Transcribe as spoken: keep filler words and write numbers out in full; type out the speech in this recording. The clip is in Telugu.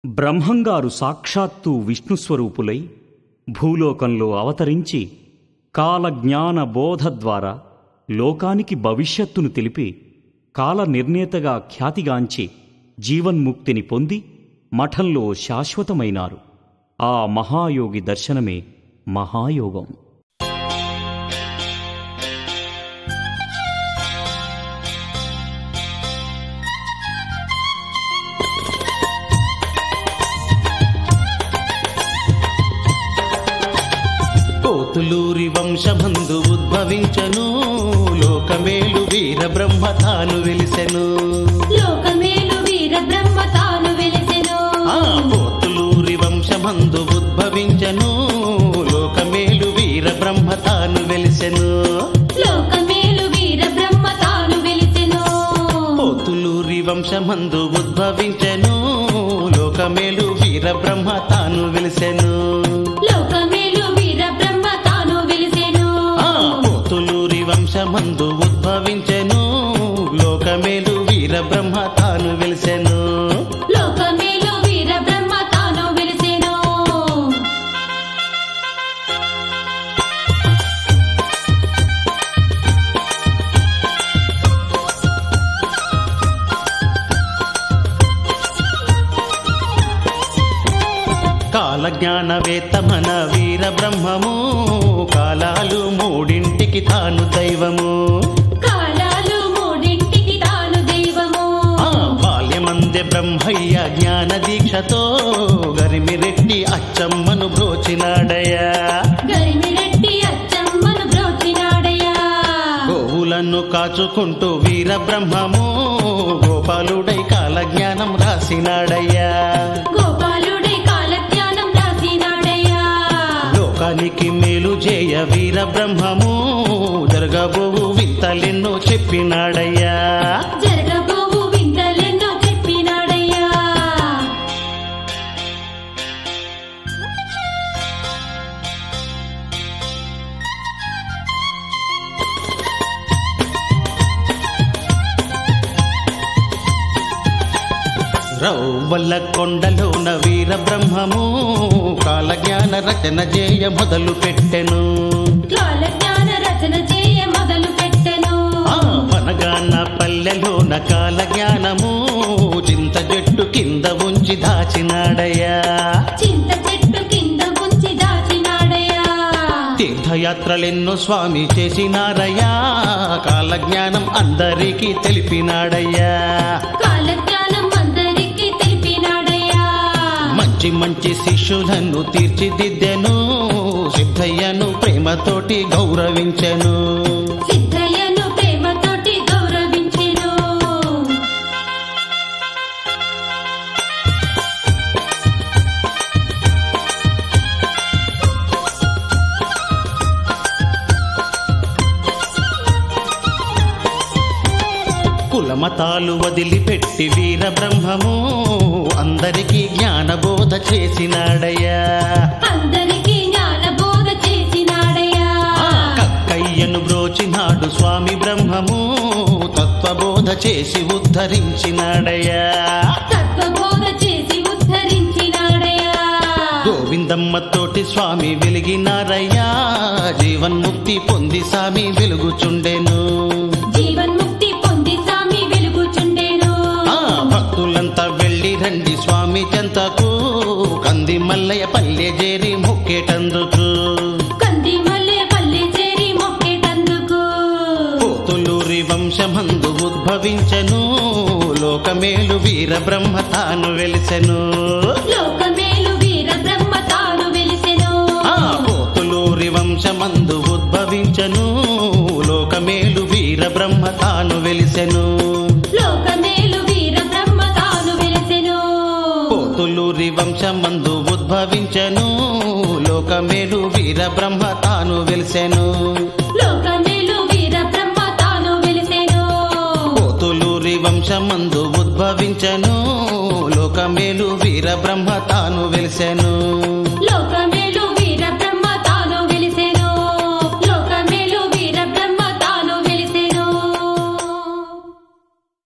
బ్రహ్మంగారు సాక్షాత్తు విష్ణుస్వరూపులై భూలోకంలో అవతరించి కాలజ్ఞాన బోధ ద్వారా లోకానికి భవిష్యత్తును తెలిపి కాల నిర్ణేతగా ఖ్యాతిగాంచి జీవన్ముక్తిని పొంది మఠంలో శాశ్వతమైనారు. ఆ మహాయోగి దర్శనమే మహాయోగం. పోతులూరి వంశబంధు ఉద్భవించను, లోకమేలు వీర బ్రహ్మ తాను వెలిసెను. లోకమేలు వీర బ్రహ్మ తాను వెలిసెను. ఆ పోతులూరి వంశబంధు ఉద్భవించను, లోకమేలు వీర బ్రహ్మ తాను వెలిసెను. లోకమేలు వీర బ్రహ్మ తాను వెలిసెను. పోతులూరి వంశబంధు ఉద్భవించను, లోకమేలు వీర బ్రహ్మ తాను వెలిసెను. లోకమేలు వీర బ్రహ్మ తాను వెలిసెను. ఆ పోతులూరి వంశమందు ఉద్భవించెను, లోకమేలు వీర బ్రహ్మ తాను వెలిసెను. లోకమేలు వీర బ్రహ్మ తాను వెలిసెను. కాలజ్ఞానవేత్త మన వీర బ్రహ్మము, కాలాలు మూడింటికి తాను దైవము. కాలాలు మూడింటికి తాను దైవము. ఆ బాల్యమందే బ్రహ్మయ్య జ్ఞాన దీక్షతో గరిమిరెడ్డి అచ్చమ్మను బ్రోచినాడయ్యా. గరిమిరెడ్డి అచ్చమ్మను బ్రోచినాడయ్యా. గోవులను కాచుకుంటూ వీర బ్రహ్మము గోపాలుడై కాలజ్ఞానం రాసినాడయ్యా. గోపాలుడై కాలజ్ఞానం రాసినాడయ్యా. లోకానికి మేలు చేయ వీర బ్రహ్మము జరగబోవు వింతలెన్నో చెప్పినాడయ్యా. జరగబోవు వింతలెన్నో చెప్పినాడయ్యా. రౌవల్ల కొండలోన వీర బ్రహ్మము కాలజ్ఞాన రచన చేయ మొదలు పెట్టెను. కాలజ్ఞాన రచన చేయ మొదలు పెట్టెను. ఆ వనగాన పల్లెలోన కాలజ్ఞానము చింత చెట్టు కింద ఉంచి దాచినాడయ్యా. చింత చెట్టు కింద ఉంచి దాచినాడయ్యా. తీర్థయాత్రలెన్నో స్వామి చేసినారయ్యా, కాలజ్ఞానం అందరికీ తెలిపినాడయ్యా. కాలజ్ఞానం అందరికీ తెలిపినాడయ్యా. మంచి మంచి శిష్యులను తీర్చిదిద్దెను, సిద్ధయ్యను ప్రేమతోటి గౌరవించెను. సిద్ధయ్యను ప్రేమతోటి గౌరవించెను. కులమతాలు వదిలిపెట్టి వీర బ్రహ్మము అందరికీ జ్ఞానబోధ చేసినాడయ్యా. అందరికీ జ్ఞాన బోధ చేసినాడయ్యా. ఆ కక్కయ్యను బ్రోచినాడు స్వామి బ్రహ్మము, తత్వబోధ చేసి ఉద్ధరించినాడయ్యా. తత్వబోధ చేసి ఉద్ధరించినాడయ్యా. గోవిందమ్మ తోటి స్వామి వెలిగినారయ్యా, జీవన్ముక్తి పొంది స్వామి వెలుగుచుండెను. జీవన్ముక్తి పొంది స్వామి వెలుగుచుండెను. ఆ భక్తులంతా వెళ్ళి రండి స్వామి చెంతకు, కంది మల్లయ్య పల్లె చేరి మొక్కేటందుకు. కంది మల్లె పల్లె చేరి మొక్కేటందుకు. పోతులూరి వంశమందు ఉద్భవించెను, లోకమేలు వీర బ్రహ్మ తాను వెలిసెను. లోకమేలు వీర బ్రహ్మ తాను వెలిసెను. ఆ పోతులూరి వంశమందు ఉద్భవించెను, లోకమేలు వీర బ్రహ్మ తాను వెలిసెను. లోకమేలు వీర బ్రహ్మ తాను వెలిసెను. పోతులూరి వంశమందు ఉద్భవించెను, లోకమేలు వీర బ్రహ్మ తాను వెలిసెను. లోకమేలు వీర బ్రహ్మ తాను వెలిసెను. పోతులూరి వంశమందు ఉద్భవించెను, లోకమేలు వీర బ్రహ్మ తాను వెలిసెను.